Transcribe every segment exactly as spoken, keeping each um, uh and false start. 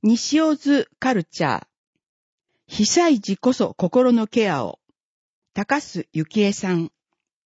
西尾津カルチャー。被災時こそ心のケアを。高須幸恵さん。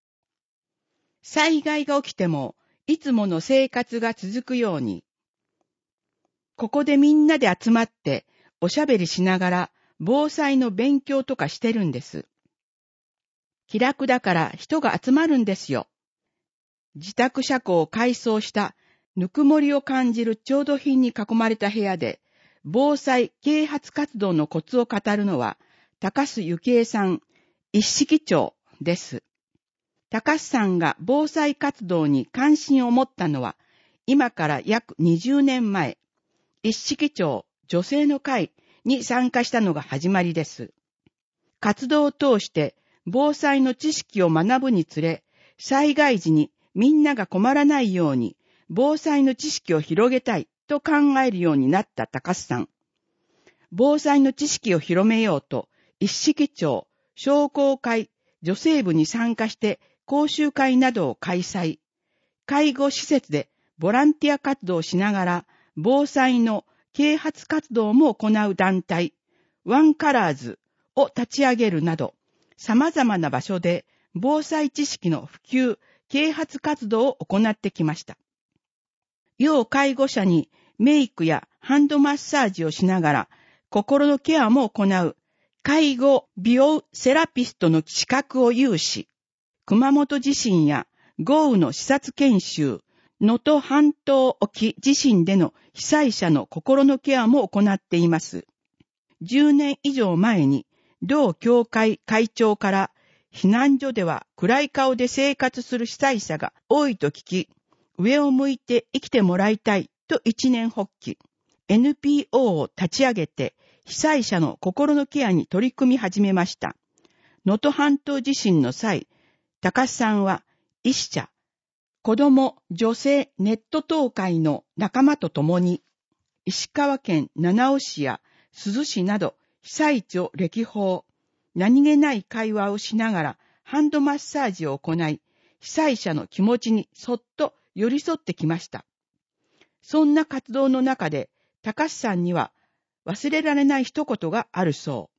災害が起きても、いつもの生活が続くように。ここでみんなで集まって、おしゃべりしながら、防災の勉強とかしてるんです。気楽だから人が集まるんですよ。自宅車庫を改装した、ぬくもりを感じる調度品に囲まれた部屋で、防災啓発活動のコツを語るのは、高須幸恵さん、一色町です。高須さんが防災活動に関心を持ったのは、今から約にじゅうねんまえ、一色町女性の会に参加したのが始まりです。活動を通して防災の知識を学ぶにつれ、災害時にみんなが困らないように防災の知識を広げたいと考えるようになった高須さん。防災の知識を広めようと、一色町商工会女性部に参加して講習会などを開催。介護施設でボランティア活動をしながら、防災の啓発活動も行う団体、ワンカラーズを立ち上げるなど、様々な場所で防災知識の普及、啓発活動を行ってきました。要介護者にメイクやハンドマッサージをしながら、心のケアも行う、介護美容セラピストの資格を有し、熊本地震や豪雨の視察研修、能登半島沖地震での被災者の心のケアも行っています。じゅうねん以上前に、同協会会長から、避難所では暗い顔で生活する被災者が多いと聞き、上を向いて生きてもらいたいと一念発起、エヌピーオー を立ち上げて、被災者の心のケアに取り組み始めました。能登半島地震の際、高須さんは医師者、子ども女性ネット協会の仲間と共に、石川県七尾市や珠洲市など被災地を歴訪、何気ない会話をしながらハンドマッサージを行い、被災者の気持ちにそっと寄り添ってきました。そんな活動の中で、高須さんには忘れられない一言があるそう。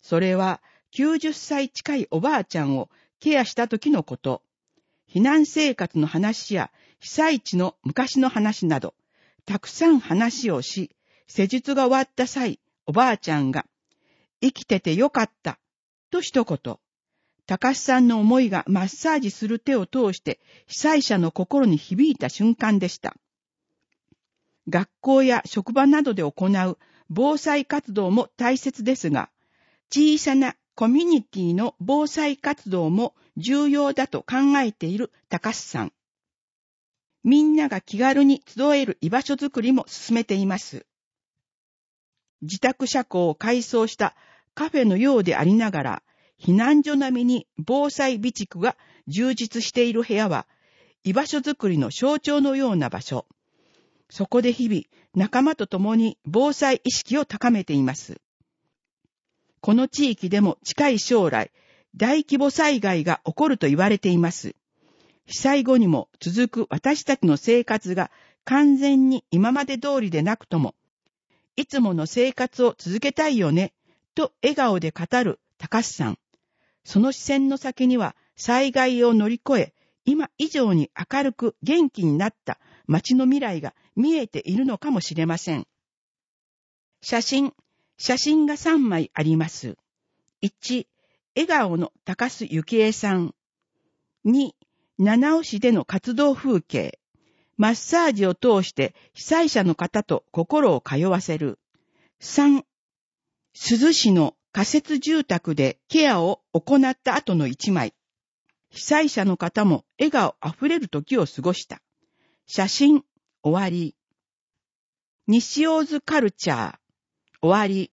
それはきゅうじゅっさい近いおばあちゃんをケアした時のこと。避難生活の話や被災地の昔の話など、たくさん話をし、施術が終わった際、おばあちゃんが、生きててよかった、と一言。高須さんの思いがマッサージする手を通して被災者の心に響いた瞬間でした。学校や職場などで行う防災活動も大切ですが、小さなコミュニティの防災活動も重要だと考えている高須さん。みんなが気軽に集える居場所づくりも進めています。自宅車庫を改装したカフェのようでありながら、避難所並みに防災備蓄が充実している部屋は、居場所づくりの象徴のような場所。そこで日々、仲間と共に防災意識を高めています。この地域でも近い将来、大規模災害が起こると言われています。被災後にも続く私たちの生活が完全に今まで通りでなくとも、いつもの生活を続けたいよね、と笑顔で語る高須さん。その視線の先には災害を乗り越え、今以上に明るく元気になった街の未来が見えているのかもしれません。写真、写真がさんまいあります。いち、笑顔の高須幸恵さん。に、七尾市での活動風景。マッサージを通して被災者の方と心を通わせる。さん、珠洲市の仮設住宅でケアを行った後のいちまい。被災者の方も笑顔あふれる時を過ごした。写真、終わり。西大津カルチャー、終わり。